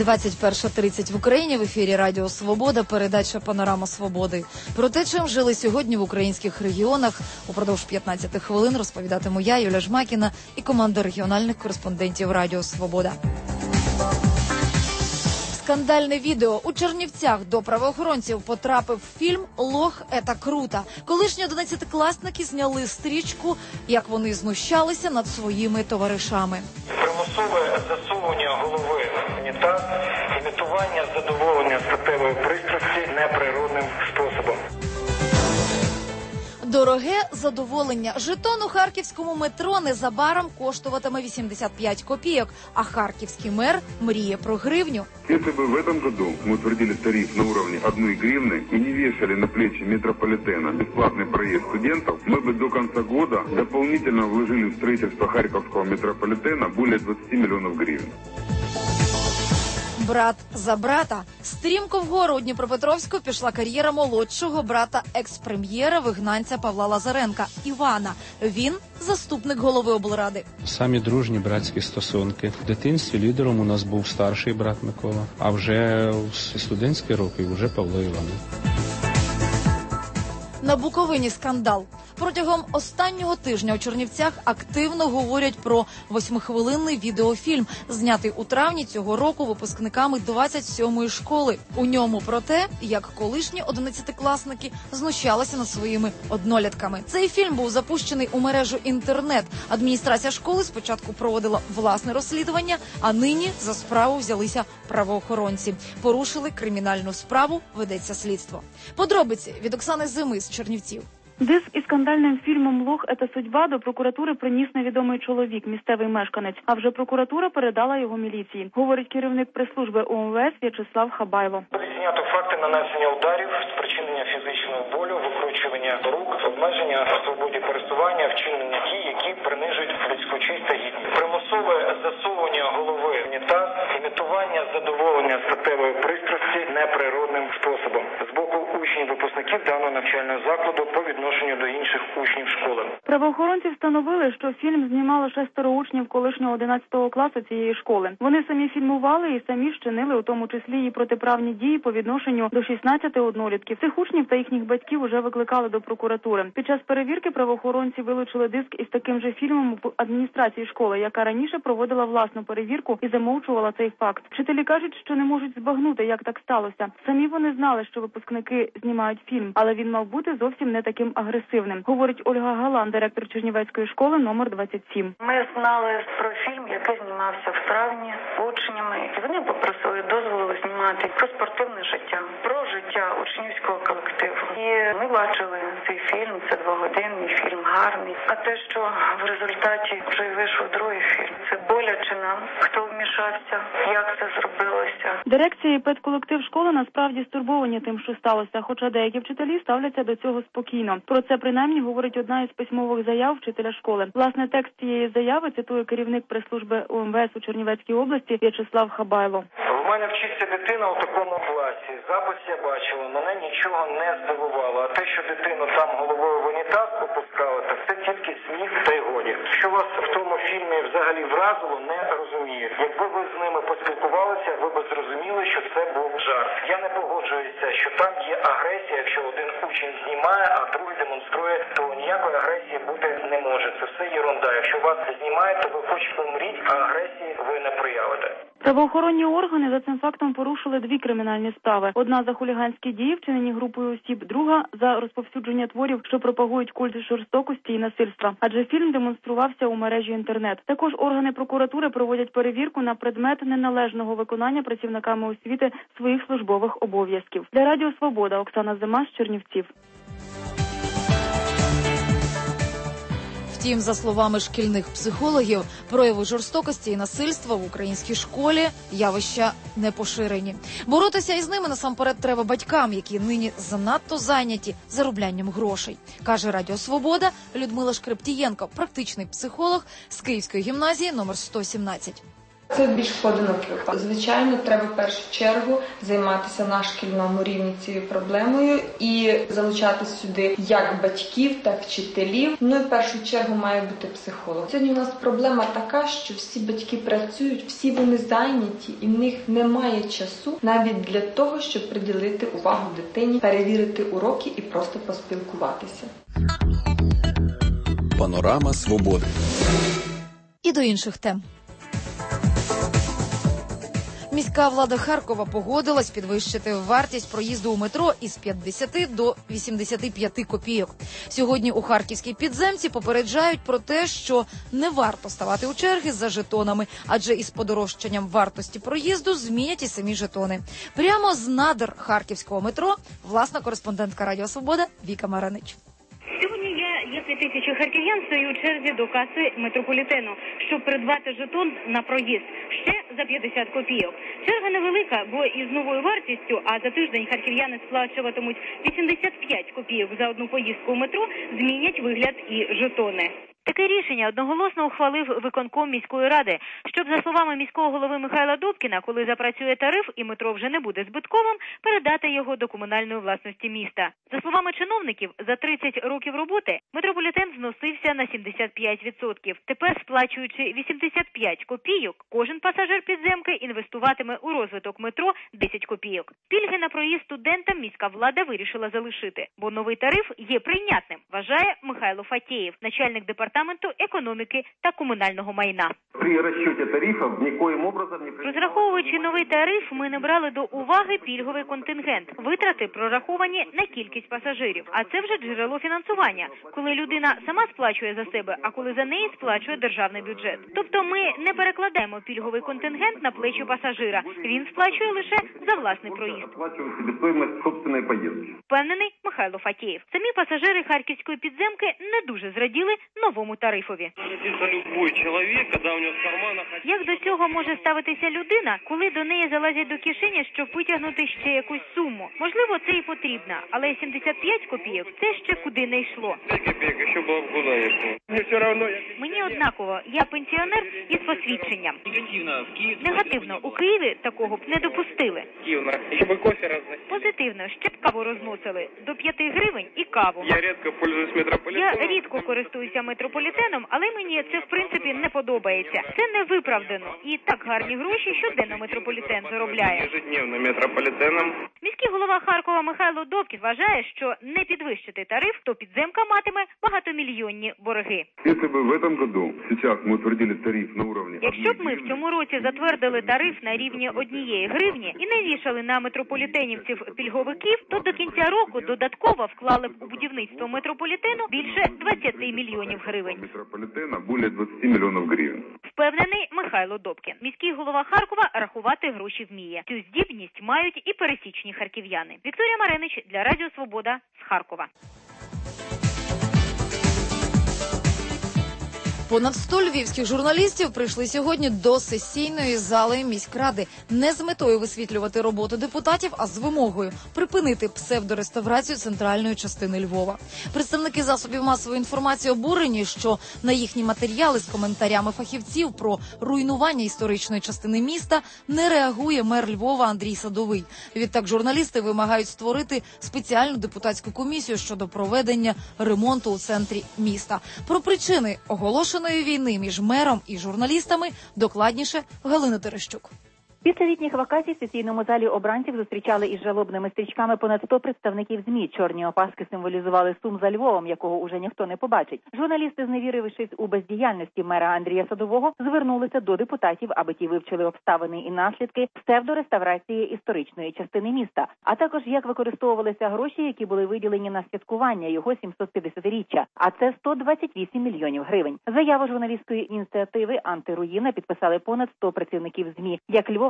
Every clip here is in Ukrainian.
21:30 в Україні, в ефірі Радіо Свобода, передача «Панорама Свободи». Про те, чим жили сьогодні в українських регіонах, упродовж 15 хвилин розповідатиму я, Юлія Жмакіна, і команда регіональних кореспондентів Радіо Свобода. Скандальне відео. У Чернівцях до правоохоронців потрапив фільм «Лох – это круто». Колишні 11-класники зняли стрічку, як вони знущалися над своїми товаришами. Примусове засовування голови в унітаз, імітування задоволення статевої пристрасті неприродним способом. Дороге задоволення. Жетон у харківському метро незабаром коштуватиме 85 копійок, а харківський мер мріє про гривню. Если бы в этом году мы утвердили тариф на уровне 1 гривны и не вешали на плечи метрополитена бесплатный проезд студентов, мы бы до конца года дополнительно вложили в строительство харьковского метрополитена более 20 миллионов гривен. Брат за брата. Стрімко вгору у Дніпропетровську пішла кар'єра молодшого брата екс-прем'єра, вигнанця Павла Лазаренка – Івана. Він – заступник голови облради. Самі дружні братські стосунки. В дитинстві лідером у нас був старший брат Микола, а вже в студентські роки вже Павло Іванович. На Буковині скандал. Протягом останнього тижня у Чернівцях активно говорять про 8-хвилинний відеофільм, знятий у травні цього року випускниками 27-ї школи. У ньому про те, як колишні 11-класники знущалися над своїми однолітками. Цей фільм був запущений у мережу інтернет. Адміністрація школи спочатку проводила власне розслідування, а нині за справу взялися правоохоронці. Порушили кримінальну справу, ведеться слідство. Подробиці від Оксани Зими з Чернівців. Диск із скандальним фільмом «Лох – это судьба» до прокуратури приніс невідомий чоловік, місцевий мешканець. А вже прокуратура передала його міліції, говорить керівник прес-служби УМВС В'ячеслав Хабайло. Знято факти нанесення ударів, спричинення фізичного болю, викручування рук, обмеження в свободі пересування, вчинення дій, які принижують людську честь та гідність. Примусове засовування голови в унітаз, імітування задоволення статевої пристрасті неприродним способом з боку учнів-випускників даного навчального закладу по відношенню до інших учнів школи. Правоохоронці встановили, що фільм знімало 6 учнів колишнього 11 класу цієї школи. Вони самі фільмували і самі вчинили, у тому числі і протиправні дії по відношенню до 16 однолітків. Цих учнів та їхніх батьків уже викликали до прокуратури. Під час перевірки правоохоронці вилучили диск із таким же фільмом в адміністрації школи, яка раніше проводила власну перевірку і замовчувала цей факт. Вчителі кажуть, що не можуть збагнути, як так сталося. Самі вони знали, що випускники знімають фільм, але він мав бути зовсім не таким агресивним, говорить Ольга Галан, директор Чернівецької школи номер 27. Ми знали про фільм, який знімався в травні учнями. І вони попросили дозволу знімати про спортивне життя, про життя учнівського колективу. І ми бачили цей фільм, це 2-годинний фільм, гарний. А те, що в результаті вже вийшов другий фільм, це боляче нам, хто вмішався, як це зробилося. Дирекція і педколектив школи насправді стурбовані тим, що сталося, хоча деякі вчителі ставляться до цього спокійно. Про це принаймні говорить одна із письмових заяв вчителя школи. Власне, текст цієї заяви цитує керівник прес-служби УМВС у Чернівецькій області В'ячеслав Хабайло. У мене вчиться дитина у такому класі. Запис я бачила, мене нічого не здивувало. А те, що дитину там головою в унітаз попускали, так це тільки сміх та й годі. Що вас в тому фільмі взагалі вразило, не розумію. Якби ви з ними поспілкувалися, ви б зрозуміли, що це був жарт. Я не погоджуюся, що там є агресія, якщо один учень знімає, а другий демонструє, то ніякої агресії бути не може. Це все єрунда. Якщо вас знімають, то ви хоч помріть, а агресії ви не проявите. Правоохоронні органи за цим фактом порушили 2 кримінальні справи. Одна за хуліганські дії, вчинені групою осіб, друга за розповсюдження творів, що пропагують культ жорстокості і насильства. Адже фільм демонструвався у мережі інтернет. Також органи прокуратури проводять перевірку на предмет неналежного виконання працівниками освіти своїх службових обов'язків. Для Радіо Свобода, Оксана Зима з Чернівців. Втім, за словами шкільних психологів, прояви жорстокості і насильства в українській школі явища не поширені. Боротися із ними насамперед треба батькам, які нині занадто зайняті зароблянням грошей, каже Радіо Свобода Людмила Шкрептієнко, практичний психолог з Київської гімназії номер 117. Це більш поодинокий випадок. Звичайно, треба в першу чергу займатися на шкільному рівні цією проблемою і залучати сюди як батьків, так і вчителів. Ну і в першу чергу має бути психолог. Сьогодні у нас проблема така, що всі батьки працюють, всі вони зайняті, і в них немає часу навіть для того, щоб приділити увагу дитині, перевірити уроки і просто поспілкуватися. Панорама свободи. І до інших тем. Міська влада Харкова погодилась підвищити вартість проїзду у метро із 50 до 85 копійок. Сьогодні у харківській підземці попереджають про те, що не варто ставати у черги за жетонами, адже із подорожчанням вартості проїзду змінять і самі жетони. Прямо з надр харківського метро власна кореспондентка Радіо Свобода Віка Маринич. Сьогодні я, як і тисячі харків'ян, стою у черзі до каси метрополітену, щоб придбати жетон на проїзд ще за 50 копійок. Черга невелика, бо із новою вартістю, а за тиждень харків'яни сплачуватимуть 85 копійок за одну поїздку у метро, змінять вигляд і жетони. Таке рішення одноголосно ухвалив виконком міської ради, щоб, за словами міського голови Михайла Добкіна, коли запрацює тариф і метро вже не буде збитковим, передати його до комунальної власності міста. За словами чиновників, за 30 років роботи метрополітен зносився на 75%. Тепер, сплачуючи 85 копійок, кожен пасажир підземки інвестуватиме у розвиток метро 10 копійок. Пільги на проїзд студентам міська влада вирішила залишити, бо новий тариф є прийнятним, вважає Михайло Фатєєв, начальник департаменту економіки та комунального майна. При розчеті тарифів нікоїм образом не... Розраховуючи новий тариф, ми не брали до уваги пільговий контингент. Витрати прораховані на кількість пасажирів. А це вже джерело фінансування, коли людина сама сплачує за себе, а коли за неї сплачує державний бюджет. Тобто ми не перекладаємо пільговий контингент на плечі пасажира. Він сплачує лише за власний проїзд. Впевнений Михайло Фатєєв. Самі пасажири харківської підземки не дуже зраділи новому тарифові. Як до цього може ставитися людина, коли до неї залазять до кишені, щоб витягнути ще якусь суму? Можливо, це і потрібно, але 75 копійок – це ще куди не йшло. Мені однаково, я пенсіонер із посвідченням. Негативно, у Києві такого б не допустили. Позитивно, ще б каву розносили. До 5 гривень і каву. Я рідко користуюся метрополітеном, але мені це в принципі не подобається. Це не виправдано. І так гарні гроші щоденно метрополітен заробляє. Міський голова Харкова Михайло Добкін вважає, що не підвищити тариф, то підземка матиме багатомільйонні борги. Якщо б ми в цьому році затвердили тариф на рівні 1 гривні і не вішали на метрополітенівців пільговиків, то до кінця року додатково вклали б у будівництво метрополітену більше 20 мільйонів гривень. Впевнений Михайло Добкін. Міський голова Харкова рахувати гроші вміє. Цю здібність мають і пересічні харків'яни. Вікторія Маринич для Радіо Свобода з Харкова. Понад 100 львівських журналістів прийшли сьогодні до сесійної зали міськради не з метою висвітлювати роботу депутатів, а з вимогою припинити псевдореставрацію центральної частини Львова. Представники засобів масової інформації обурені, що на їхні матеріали з коментарями фахівців про руйнування історичної частини міста не реагує мер Львова Андрій Садовий. Відтак журналісти вимагають створити спеціальну депутатську комісію щодо проведення ремонту у центрі міста. Про причини оголошеної війни між мером і журналістами докладніше Галина Терещук. Після літніх вакацій в сесійному залі обранців зустрічали із жалобними стрічками понад 100 представників ЗМІ. Чорні опаски символізували сум за Львовом, якого уже ніхто не побачить. Журналісти, зневірившись у бездіяльності мера Андрія Садового, звернулися до депутатів, аби ті вивчили обставини і наслідки псевдореставрації історичної частини міста, а також як використовувалися гроші, які були виділені на святкування його 750-річчя, а це 128 мільйонів гривень. Заяву журналістської ініціативи «Антируїна» підписали понад 100 працівників ЗМІ, як Львова,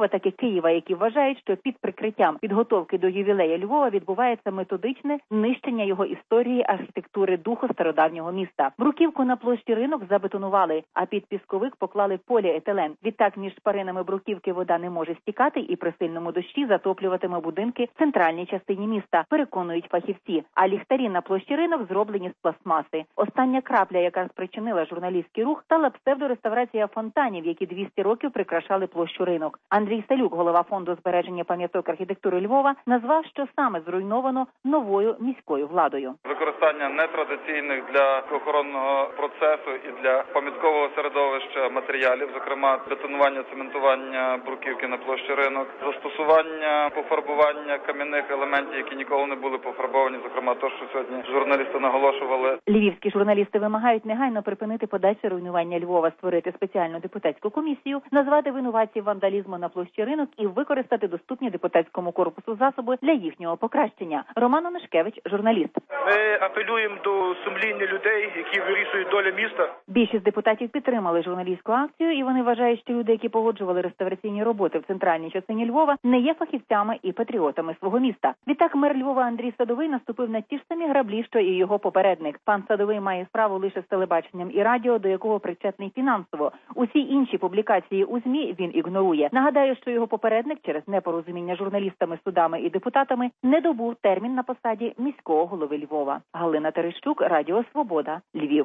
Львова, так і Києва, які вважають, що під прикриттям підготовки до ювілею Львова відбувається методичне нищення його історії, архітектури, духу стародавнього міста. Бруківку на площі Ринок забетонували, а під пісковик поклали поліетилен. Відтак між шпаринами бруківки вода не може стікати і при сильному дощі затоплюватиме будинки в центральній частині міста, переконують фахівці. А ліхтарі на площі Ринок зроблені з пластмаси. Остання крапля, яка спричинила журналістський рух, стала псевдореставрація фонтанів, які 200 років прикрашали площу Ринок. Андрій Салюк, голова фонду збереження пам'яток архітектури Львова, назвав, що саме зруйновано новою міською владою. Використання нетрадиційних для охоронного процесу і для пам'яткового середовища матеріалів, зокрема бетонування, цементування бруківки на площі Ринок, застосування пофарбування кам'яних елементів, які ніколи не були пофарбовані, зокрема те, що сьогодні журналісти наголошували. Львівські журналісти вимагають негайно припинити подальше руйнування Львова, створити спеціальну депутатську комісію, назвати винуватців вандалізму на площі Ринок і використати доступні депутатському корпусу засоби для їхнього покращення. Роман Онишкевич, журналіст. Ми апелюємо до сумління людей, які вирішують долю міста. Більшість депутатів підтримали журналістську акцію, і вони вважають, що люди, які погоджували реставраційні роботи в центральній частині Львова, не є фахівцями і патріотами свого міста. Відтак мер Львова Андрій Садовий наступив на ті ж самі граблі, що і його попередник. Пан Садовий має справу лише з телебаченням і радіо, до якого причетний фінансово. Усі інші публікації у ЗМІ він ігнорує. Нагадаю, що його попередник через непорозуміння журналістами, судами і депутатами не добув термін на посаді міського голови Львова. Галина Терещук, Радіо Свобода, Львів.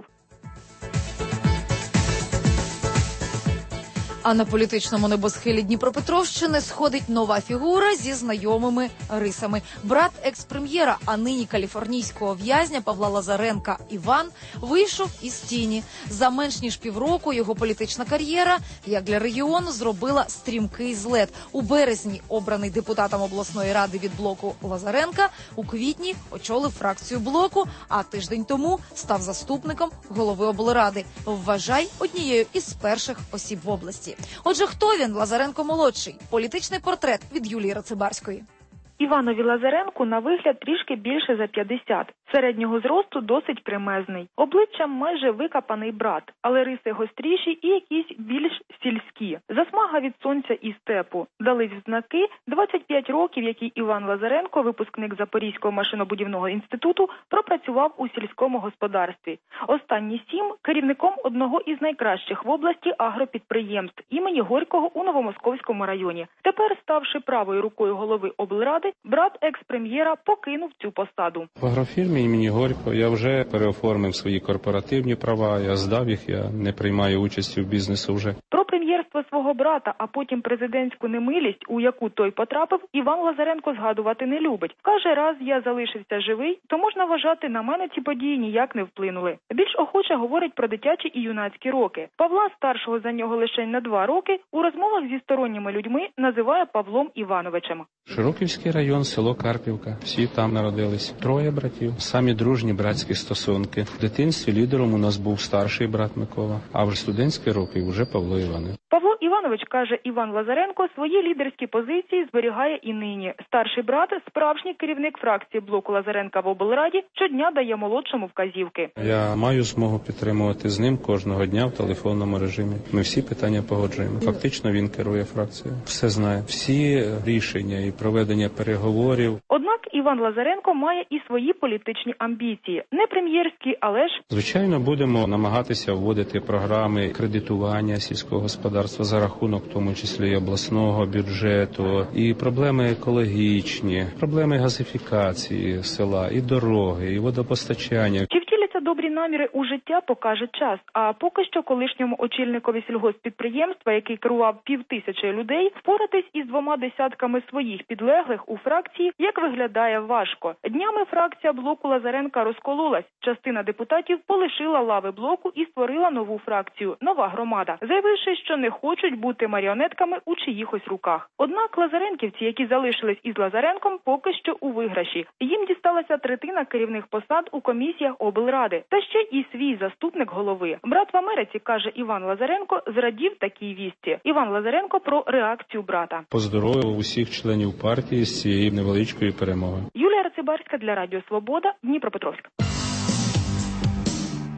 А на політичному небосхилі Дніпропетровщини сходить нова фігура зі знайомими рисами. Брат екс-прем'єра, а нині каліфорнійського в'язня Павла Лазаренка Іван вийшов із тіні. За менш ніж півроку його політична кар'єра, як для регіону, зробила стрімкий злет. У березні обраний депутатом обласної ради від блоку Лазаренка, у квітні очолив фракцію блоку, а тиждень тому став заступником голови облради. Вважай, однією із перших осіб в області. Отже, хто він, Лазаренко-молодший? Політичний портрет від Юлії Рацибарської. Іванові Лазаренку на вигляд трішки більше за 50. Середнього зросту досить кремезний. Обличчям майже викапаний брат, але риси гостріші і якісь більш сільські. Засмага від сонця і степу. Дали знаки 25 років, які Іван Лазаренко, випускник Запорізького машинобудівного інституту, пропрацював у сільському господарстві. Останні 7 – керівником одного із найкращих в області агропідприємств імені Горького у Новомосковському районі. Тепер, ставши правою рукою голови облради, брат екс-прем'єра покинув цю посаду. В агрофірмі імені Горького я вже переоформив свої корпоративні права, я здав їх, я не приймаю участі в бізнесу вже. Про прем'єрство свого брата, а потім президентську немилість, у яку той потрапив, Іван Лазаренко згадувати не любить. Каже, раз я залишився живий, то можна вважати, на мене ці події ніяк не вплинули. Більш охоче говорить про дитячі і юнацькі роки. Павла, старшого за нього лише на 2 роки, у розмовах зі сторонніми людьми називає Павлом Івановичем. Широківський район, село Карпівка. Всі там народились. 3 братів. Самі дружні братські стосунки. В дитинстві лідером у нас був старший брат Микола, а в студентські роки вже Павло Іванович. Павло Іванович, каже Іван Лазаренко, свої лідерські позиції зберігає і нині. Старший брат, справжній керівник фракції блоку Лазаренка в облраді, щодня дає молодшому вказівки. Я маю змогу підтримувати з ним кожного дня в телефонному режимі. Ми всі питання погоджуємо. Фактично він керує фракцією. Все знає. Всі рішення і проведення переговорів. Однак Іван Лазаренко має і свої політичні амбіції. Не прем'єрські, але ж... Звичайно, будемо намагатися вводити програми кредитування сільського господарства за рахунок, в тому числі і обласного бюджету, і проблеми екологічні, проблеми газифікації села, і дороги, і водопостачання. Чи втіляться добрі наміри у життя, покаже час. А поки що колишньому очільникові сільгосппідприємства, який керував 5000 людей, впоратись із 2 десятками своїх підлеглих у фракції, як виглядає, важко. Днями фракція блоку Лазаренка розкололась. Частина депутатів полишила лави блоку і створила нову фракцію «Нова громада», заявивши, що не хочуть бути маріонетками у чиїхось руках. Однак лазаренківці, які залишились із Лазаренком, поки що у виграші. Їм дісталася 1/3 керівних посад у комісіях облради. Та ще і свій заступник голови. Брат в Америці, каже Іван Лазаренко, зрадів такій вісті. Іван Лазаренко про реакцію брата. Поздоровив усіх членів партії з цієї невеличкої перемоги. Юлія Рацибарська для Радіо Свобода, Дніпропетровськ.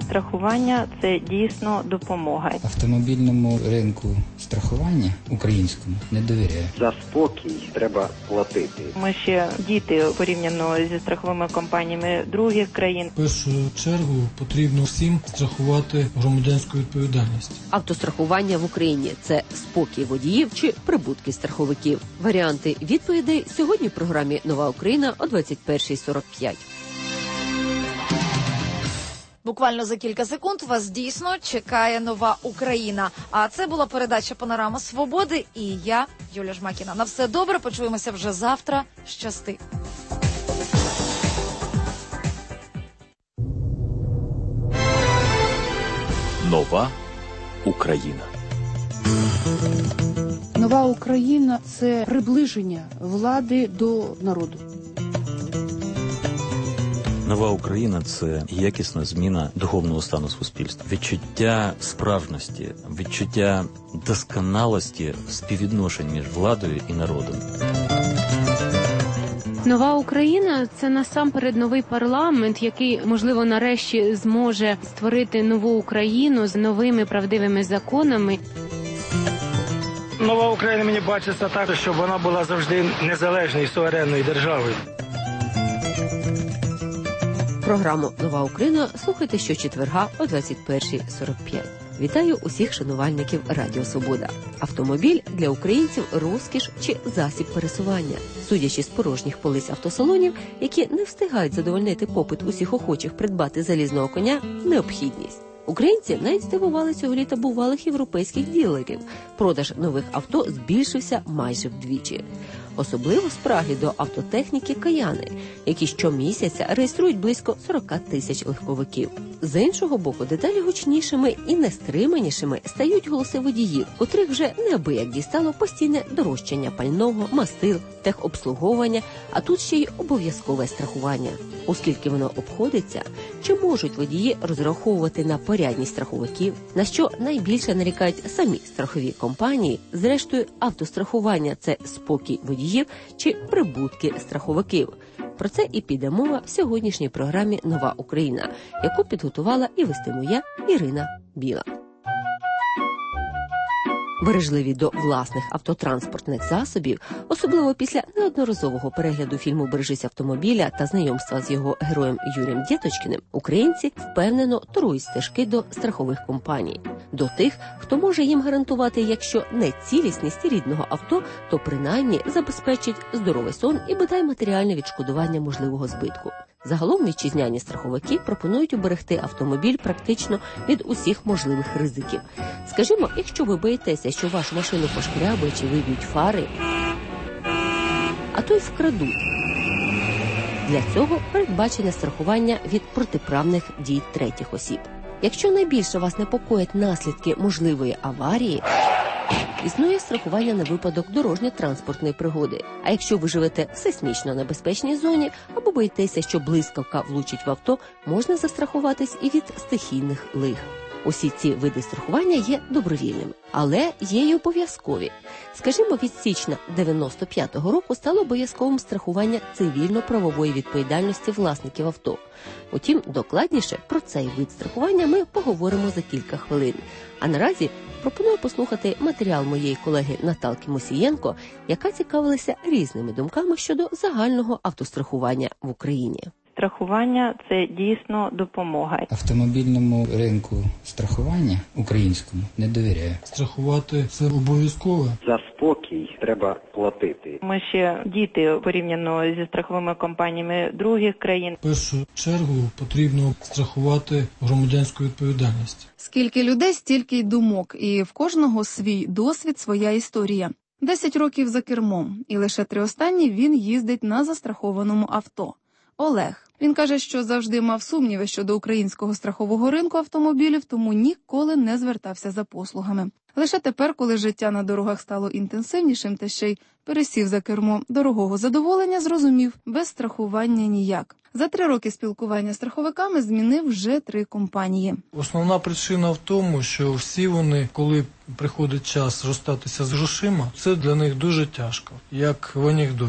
Страхування – це дійсно допомога. Автомобільному ринку страхування українському не довіряю. За спокій треба платити. Ми ще діти порівняно зі страховими компаніями других країн. В першу чергу потрібно всім страхувати громадянську відповідальність. Автострахування в Україні – це спокій водіїв чи прибутки страховиків? Варіанти відповідей сьогодні в програмі «Нова Україна» о 21:45. Буквально за кілька секунд вас дійсно чекає «Нова Україна». А це була передача «Панорама Свободи» і я, Юлія Жмакіна. На все добре, почуємося вже завтра. Щасти! Нова Україна. Нова Україна – це приближення влади до народу. Нова Україна – це якісна зміна духовного стану суспільства. Відчуття справжності, відчуття досконалості співвідношень між владою і народом. Нова Україна – це насамперед новий парламент, який, можливо, нарешті зможе створити нову Україну з новими правдивими законами. Нова Україна мені бачиться так, щоб вона була завжди незалежною і суверенною державою. Програму «Нова Україна» слухайте щочетверга о 21:45. Вітаю усіх шанувальників Радіо Свобода. Автомобіль для українців – розкіш чи засіб пересування. Судячи з порожніх полиць автосалонів, які не встигають задовольнити попит усіх охочих придбати залізного коня – необхідність. Українці навіть здивували цього літа бувалих європейських ділерів. Продаж нових авто збільшився майже вдвічі. Особливо спраглі до автотехніки кияни, які щомісяця реєструють близько 40 тисяч легковиків. З іншого боку, дедалі гучнішими і нестриманішими стають голоси водіїв, котрих вже неабияк дістало постійне дорожчання пального, мастил, техобслуговування, а тут ще й обов'язкове страхування. Оскільки воно обходиться, чи можуть водії розраховувати на порядність страховиків, на що найбільше нарікають самі страхові компанії, зрештою автострахування – це спокій водіїв чи прибутки страховиків. Про це і піде мова в сьогоднішній програмі «Нова Україна», яку підготувала і вестиму я, Ірина Біла. Бережливі до власних автотранспортних засобів, особливо після неодноразового перегляду фільму «Бережись автомобіля» та знайомства з його героєм Юрієм Дєточкіним, українці впевнено торують стежки до страхових компаній. До тих, хто може їм гарантувати, якщо не цілісність рідного авто, то принаймні забезпечить здоровий сон і бодай матеріальне відшкодування можливого збитку. Загалом вітчизняні страховики пропонують уберегти автомобіль практично від усіх можливих ризиків. Скажімо, якщо ви боїтеся, що вашу машину пошкрябають чи виб'ють фари, а то й вкрадуть. Для цього передбачене страхування від протиправних дій третіх осіб. Якщо найбільше вас непокоять наслідки можливої аварії, існує страхування на випадок дорожньо-транспортної пригоди. А якщо ви живете в сейсмічно небезпечній зоні або боїтеся, що блискавка влучить в авто, можна застрахуватись і від стихійних лих. Усі ці види страхування є добровільними, але є й обов'язкові. Скажімо, від січня 95-го року стало обов'язковим страхування цивільно-правової відповідальності власників авто. Утім, докладніше про цей вид страхування ми поговоримо за кілька хвилин. А наразі пропоную послухати матеріал моєї колеги Наталки Мусієнко, яка цікавилася різними думками щодо загального автострахування в Україні. Страхування – це дійсно допомога. Автомобільному ринку страхування українському не довіряю. Страхувати – це обов'язково. За спокій треба платити. Ми ще діти порівняно зі страховими компаніями других країн. В першу чергу потрібно страхувати громадянську відповідальність. Скільки людей, стільки й думок, і в кожного свій досвід, своя історія. 10 років за кермом, і лише 3 останні він їздить на застрахованому авто. Олег. Він каже, що завжди мав сумніви щодо українського страхового ринку автомобілів, тому ніколи не звертався за послугами. Лише тепер, коли життя на дорогах стало інтенсивнішим та ще й пересів за кермо дорогого задоволення, зрозумів – без страхування ніяк. За 3 роки спілкування з страховиками змінив вже 3 компанії. Основна причина в тому, що всі вони, коли приходить час розстатися з грошима, це для них дуже тяжко, як в анекдоті.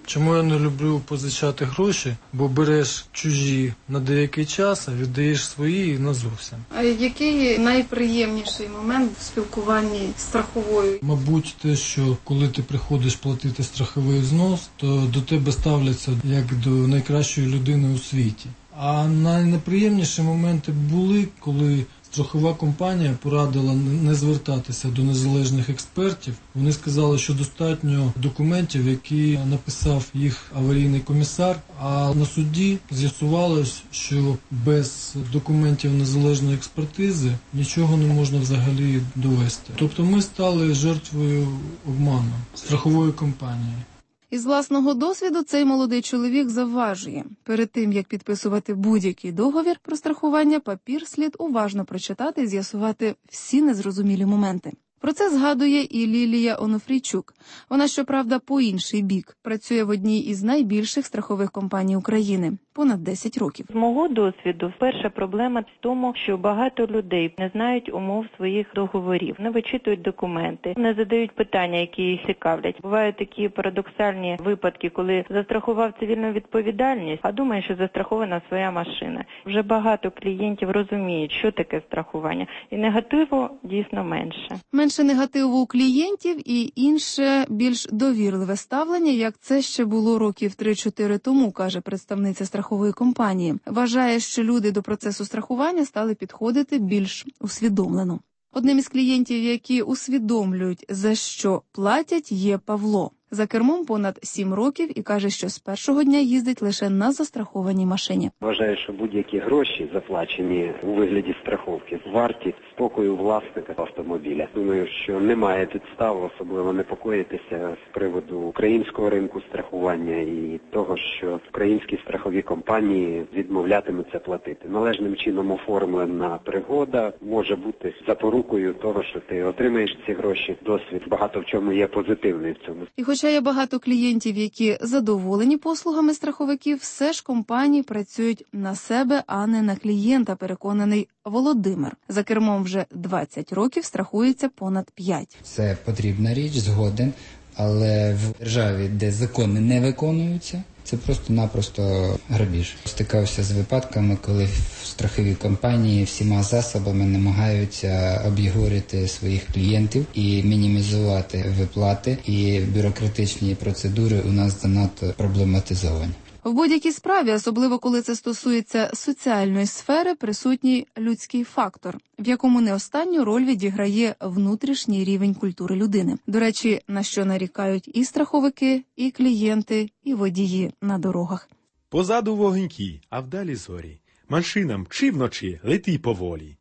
Чому я не люблю позичати гроші? Бо береш чужі на деякий час, а віддаєш свої назовсім. А який найприємніший момент в спілкуванні з страховою? Мабуть, те, що коли ти приходиш платити страховий взнос, то до тебе ставляться як до найкращої людини у світі. А найнеприємніші моменти були, коли страхова компанія порадила не звертатися до незалежних експертів. Вони сказали, що достатньо документів, які написав їх аварійний комісар, а на суді з'ясувалось, що без документів незалежної експертизи нічого не можна взагалі довести. Тобто ми стали жертвою обману страхової компанії. Із власного досвіду цей молодий чоловік завважує. Перед тим, як підписувати будь-який договір про страхування, папір слід уважно прочитати і з'ясувати всі незрозумілі моменти. Про це згадує і Лілія Онофрійчук. Вона, щоправда, по інший бік. Працює в одній із найбільших страхових компаній України. Понад 10 років. З мого досвіду, перша проблема в тому, що багато людей не знають умов своїх договорів, не вичитують документи, не задають питання, які їх цікавлять. Бувають такі парадоксальні випадки, коли застрахував цивільну відповідальність, а думає, що застрахована своя машина. Вже багато клієнтів розуміють, що таке страхування, і негативу дійсно менше. Менше негативу у клієнтів і інше, більш довірливе ставлення, як це ще було років 3-4 тому, каже представниця страхової компанії. Вважає, що люди до процесу страхування стали підходити більш усвідомлено. Одним із клієнтів, які усвідомлюють, за що платять, є Павло. За кермом понад 7 років і каже, що з першого дня їздить лише на застрахованій машині. Вважаю, що будь-які гроші, заплачені у вигляді страховки, варті спокою власника автомобіля. Думаю, що немає підстав особливо непокоїтися з приводу українського ринку страхування і того, що українські страхові компанії відмовлятимуться платити. Належним чином оформлена пригода може бути запорукою того, що ти отримаєш ці гроші. Досвід багато в чому є позитивний в цьому. І хоча є багато клієнтів, які задоволені послугами страховиків, все ж компанії працюють на себе, а не на клієнта, переконаний Володимир. За кермом вже 20 років, страхується понад 5. Це потрібна річ, згоден, але в державі, де закони не виконуються, це просто-напросто грабіж. Стикався з випадками, коли страхові компанії всіма засобами намагаються обігорити своїх клієнтів і мінімізувати виплати, і бюрократичні процедури у нас занадто проблематизовані. В будь-якій справі, особливо коли це стосується соціальної сфери, присутній людський фактор, в якому не останню роль відіграє внутрішній рівень культури людини. До речі, на що нарікають і страховики, і клієнти, і водії на дорогах. Позаду вогоньки, а вдалі зорі. Машина мчи вночі, лети поволі.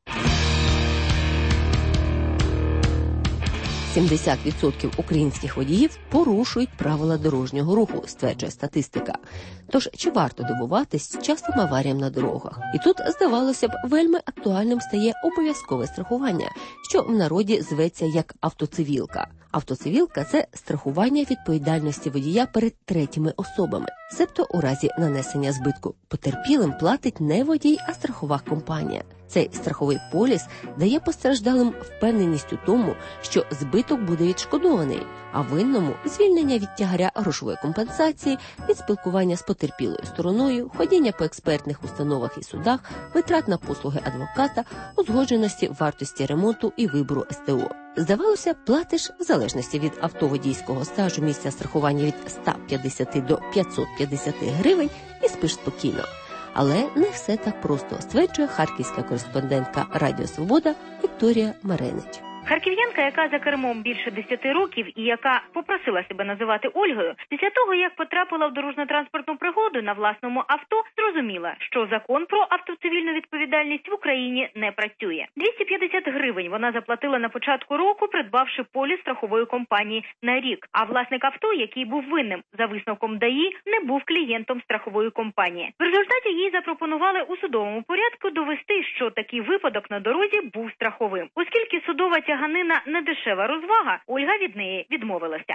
70% українських водіїв порушують правила дорожнього руху, стверджує статистика. Тож, чи варто дивуватись частим аваріям на дорогах? І тут, здавалося б, вельми актуальним стає обов'язкове страхування, що в народі зветься як автоцивілка. Автоцивілка – це страхування відповідальності водія перед третіми особами. Себто у разі нанесення збитку потерпілим платить не водій, а страхова компанія. Цей страховий поліс дає постраждалим впевненість у тому, що збиток буде відшкодований, а винному – звільнення від тягаря грошової компенсації, від спілкування з потерпілою стороною, ходіння по експертних установах і судах, витрат на послуги адвоката, узгодженості вартості ремонту і вибору СТО. Здавалося, платиш в залежності від автоводійського стажу місця страхування від 150 до 550 гривень і спиш спокійно. Але не все так просто, стверджує харківська кореспондентка Радіо Свобода Вікторія Маренич. Харків'янка, яка за кермом більше 10 років і яка попросила себе називати Ольгою, після того, як потрапила в дорожньо-транспортну пригоду на власному авто, зрозуміла, що закон про автоцивільну відповідальність в Україні не працює. 250 гривень вона заплатила на початку року, придбавши поліс страхової компанії на рік. А власник авто, який був винним за висновком ДАІ, не був клієнтом страхової компанії. В результаті їй запропонували у судовому порядку довести, що такий випадок на дорозі був страховим. Оскільки судова тяганина не дешева розвага, Ольга від неї відмовилася.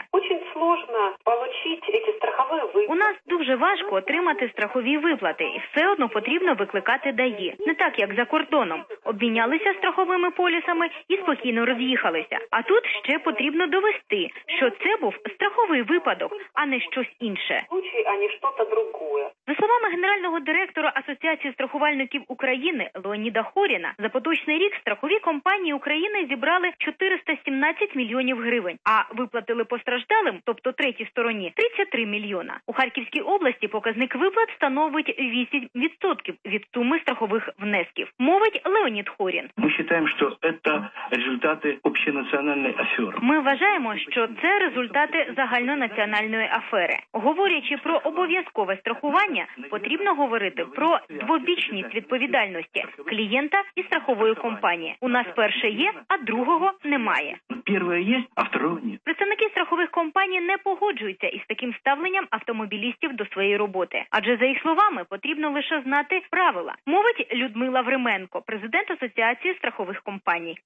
У нас дуже важко отримати страхові виплати, і все одно потрібно викликати ДАІ. Не так, як за кордоном. Обмінялися страховими полісами і спокійно роз'їхалися. А тут ще потрібно довести, що це був страховий випадок, а не щось інше. За словами генерального директора Асоціації страхувальників України Леоніда Хоріна, за поточний рік страхові компанії України зібрали 417 мільйонів гривень, а виплатили постраждалим, тобто третій стороні, 33 мільйона. У Харківській області показник виплат становить 8% від суми страхових внесків. Мовить Леонід Хорін. Ми вважаємо, що це результати общенаціональної афери. Ми вважаємо, що це результати загальнонаціональної афери. Говорячи про обов'язкове страхування, потрібно говорити про двобічність відповідальності клієнта і страхової компанії. У нас перше є, а другого немає. Перше є, а другого ні. Представники страхових компаній не погоджуються із таким ставленням автомобілістів до своєї роботи. Адже, за їх словами, потрібно лише знати правила. Мовить Людмила Временко, президент Асоціації страхових компаній.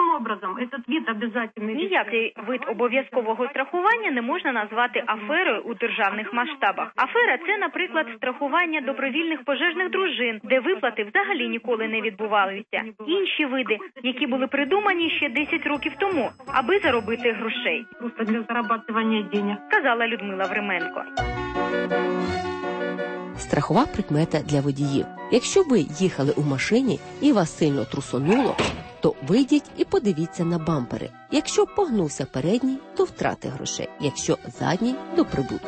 Ніякий вид обов'язкового страхування не можна назвати аферою у державних масштабах. Афера – це, наприклад, страхування добровільних пожежних дружин, де виплати взагалі ніколи не відбувалися. Інші види, які були придумані ще 10 років тому, аби заробити грошей. Просто для зароблення грошей. Сказала Людмила Временко. Страхова прикмета для водіїв. Якщо ви їхали у машині і вас сильно трусонуло, то вийдіть і подивіться на бампери. Якщо погнувся передній, то втрати грошей. Якщо задній – до прибутку.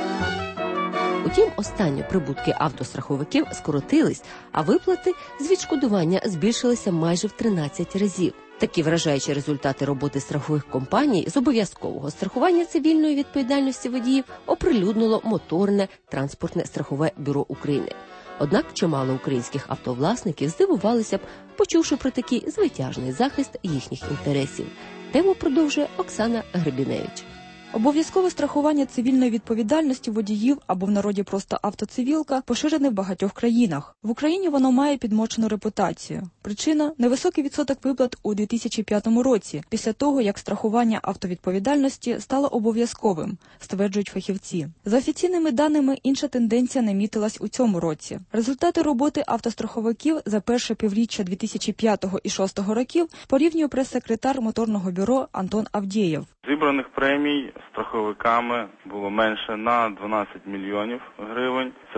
Утім, останні прибутки автостраховиків скоротились, а виплати з відшкодування збільшилися майже в 13 разів. Такі вражаючі результати роботи страхових компаній з обов'язкового страхування цивільної відповідальності водіїв оприлюднило Моторне транспортне страхове бюро України. Однак чимало українських автовласників здивувалися б, почувши про такий звитяжний захист їхніх інтересів. Тему продовжує Оксана Гребіневич. Обов'язкове страхування цивільної відповідальності водіїв, або в народі просто автоцивілка, поширене в багатьох країнах. В Україні воно має підмочену репутацію. Причина – невисокий відсоток виплат у 2005 році, після того, як страхування автовідповідальності стало обов'язковим, стверджують фахівці. За офіційними даними, інша тенденція намітилась у цьому році. Результати роботи автостраховиків за перше півріччя 2005 і 2006 років порівнює прес-секретар Моторного бюро Антон Авдєєв. Зібраних премій страховиками було менше на 12 мільйонів гривень, це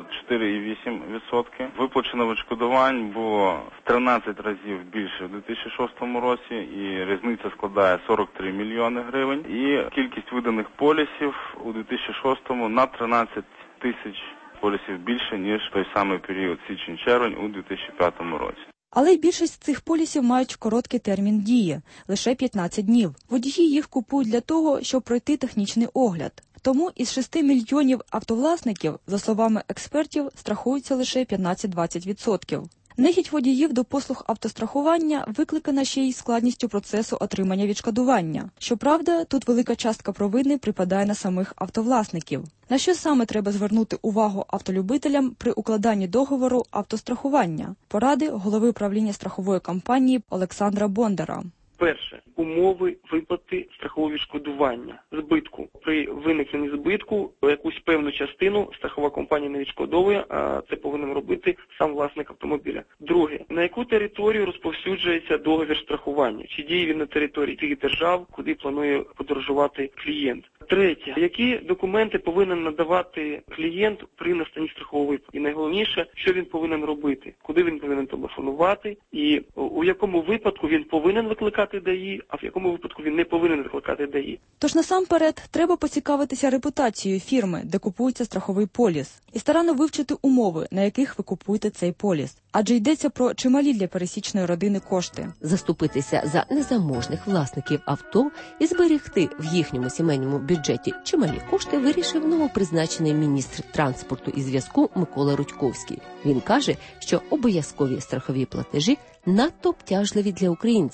4,8%. Виплачено відшкодувань було в 13 разів більше в 2006 році, і різниця складає 43 мільйони гривень. І кількість виданих полісів у 2006 на 13 тисяч полісів більше, ніж в той самий період січень-червень у 2005 році. Але й більшість цих полісів мають короткий термін дії – лише 15 днів. Водії їх купують для того, щоб пройти технічний огляд. Тому із 6 мільйонів автовласників, за словами експертів, страхуються лише 15-20%. Нехіть водіїв до послуг автострахування викликана ще й складністю процесу отримання відшкодування. Щоправда, тут велика частка провини припадає на самих автовласників. На що саме треба звернути увагу автолюбителям при укладанні договору автострахування? Поради голови управління страхової компанії Олександра Бондара. Перше. Умови виплати страхового відшкодування, збитку. При виникненні збитку якусь певну частину страхова компанія не відшкодовує, а це повинен робити сам власник автомобіля. Друге. На яку територію розповсюджується договір страхування? Чи діє він на території тих держав, куди планує подорожувати клієнт? Третє. Які документи повинен надавати клієнт при настанні страхового виплати? І найголовніше, що він повинен робити? Куди він повинен телефонувати? І у якому випадку він повинен викликати ДАІ, а в якому випадку він не повинен викликати ДАІ? Тож насамперед треба поцікавитися репутацією фірми, де купується страховий поліс, і старанно вивчити умови, на яких ви купуєте цей поліс. Адже йдеться про чималі для пересічної родини кошти. Заступитися за незаможних власників авто і зберегти в їхньому сімейному бюджеті чималі кошти вирішив новопризначений міністр транспорту і зв'язку Микола Рудьковський. Він каже, що обов'язкові страхові платежі надто обтяжливі для українців.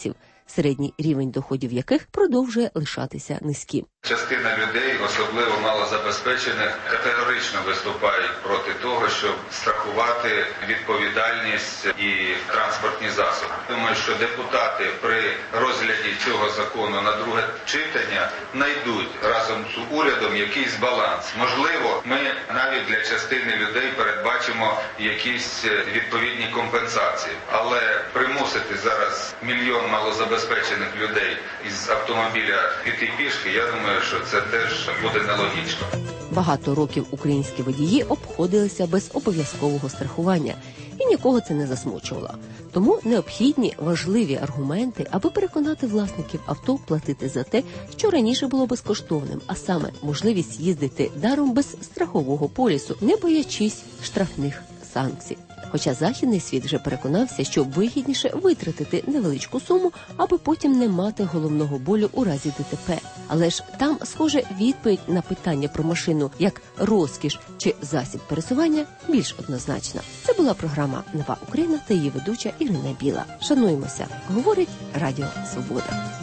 середній рівень доходів яких продовжує лишатися низьким. Частина людей, особливо малозабезпечених, категорично виступають проти того, щоб страхувати відповідальність і транспортні засоби. Думаю, що депутати при розгляді цього закону на друге читання знайдуть разом з урядом якийсь баланс. Можливо, ми навіть для частини людей передбачимо якісь відповідні компенсації. Але примусити зараз мільйон малозабезпечених людей із автомобіля піти пішки, я думаю, що це теж буде нелогічно. Багато років українські водії обходилися без обов'язкового страхування, і нікого це не засмучувало. Тому необхідні важливі аргументи, аби переконати власників авто платити за те, що раніше було безкоштовним, а саме можливість їздити даром без страхового полісу, не боячись штрафних санкцій. Хоча західний світ вже переконався, що вигідніше витратити невеличку суму, аби потім не мати головного болю у разі ДТП. Але ж там, схоже, відповідь на питання про машину як розкіш чи засіб пересування більш однозначна. Це була програма «Нова Україна» та її ведуча Ірина Біла. Шануємося, говорить Радіо Свобода.